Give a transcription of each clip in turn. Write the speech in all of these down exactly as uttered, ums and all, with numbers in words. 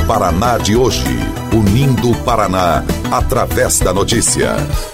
Paraná de hoje. Unindo o Paraná, através da notícia.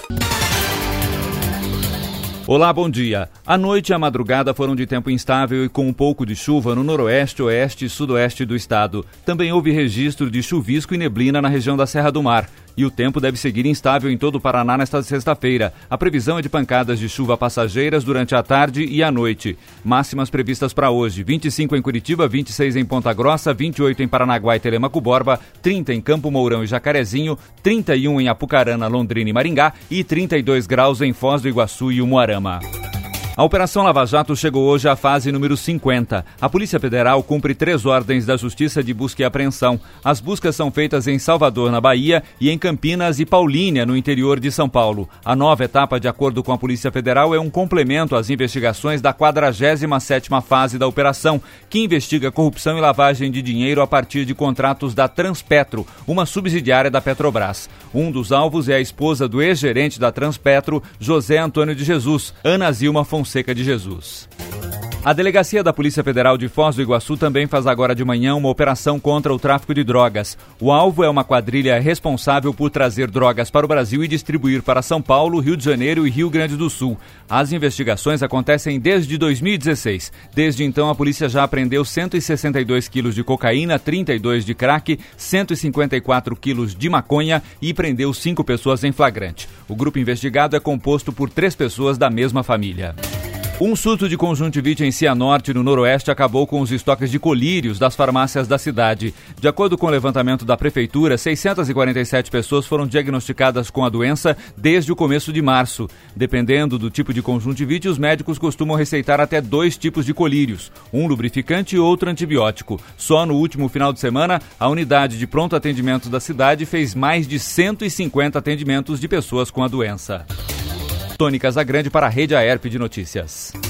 Olá, bom dia. A noite e a madrugada foram de tempo instável e com um pouco de chuva no noroeste, oeste e sudoeste do estado. Também houve registro de chuvisco e neblina na região da Serra do Mar. E o tempo deve seguir instável em todo o Paraná nesta sexta-feira. A previsão é de pancadas de chuva passageiras durante a tarde e a noite. Máximas previstas para hoje: vinte e cinco em Curitiba, vinte e seis em Ponta Grossa, vinte e oito em Paranaguá e Telemaco Borba, trinta em Campo Mourão e Jacarezinho, trinta e um em Apucarana, Londrina e Maringá e trinta e dois graus em Foz do Iguaçu e Umuarama. A Operação Lava Jato chegou hoje à fase número cinquenta. A Polícia Federal cumpre três ordens da Justiça de busca e apreensão. As buscas são feitas em Salvador, na Bahia, e em Campinas e Paulínia, no interior de São Paulo. A nova etapa, de acordo com a Polícia Federal, é um complemento às investigações da quadragésima sétima fase da operação, que investiga corrupção e lavagem de dinheiro a partir de contratos da Transpetro, uma subsidiária da Petrobras. Um dos alvos é a esposa do ex-gerente da Transpetro, José Antônio de Jesus, Ana Zilma Fonseca Seca de Jesus. A Delegacia da Polícia Federal de Foz do Iguaçu também faz agora de manhã uma operação contra o tráfico de drogas. O alvo é uma quadrilha responsável por trazer drogas para o Brasil e distribuir para São Paulo, Rio de Janeiro e Rio Grande do Sul. As investigações acontecem desde dois mil e dezesseis. Desde então, a polícia já apreendeu cento e sessenta e dois quilos de cocaína, trinta e dois de crack, cento e cinquenta e quatro quilos de maconha e prendeu cinco pessoas em flagrante. O grupo investigado é composto por três pessoas da mesma família. Um surto de conjuntivite em Cianorte, no noroeste, acabou com os estoques de colírios das farmácias da cidade. De acordo com o levantamento da Prefeitura, seiscentas e quarenta e sete pessoas foram diagnosticadas com a doença desde o começo de março. Dependendo do tipo de conjuntivite, os médicos costumam receitar até dois tipos de colírios, um lubrificante e outro antibiótico. Só no último final de semana, a unidade de pronto atendimento da cidade fez mais de cento e cinquenta atendimentos de pessoas com a doença. Tony Casagrande para a Rede Aerp de Notícias.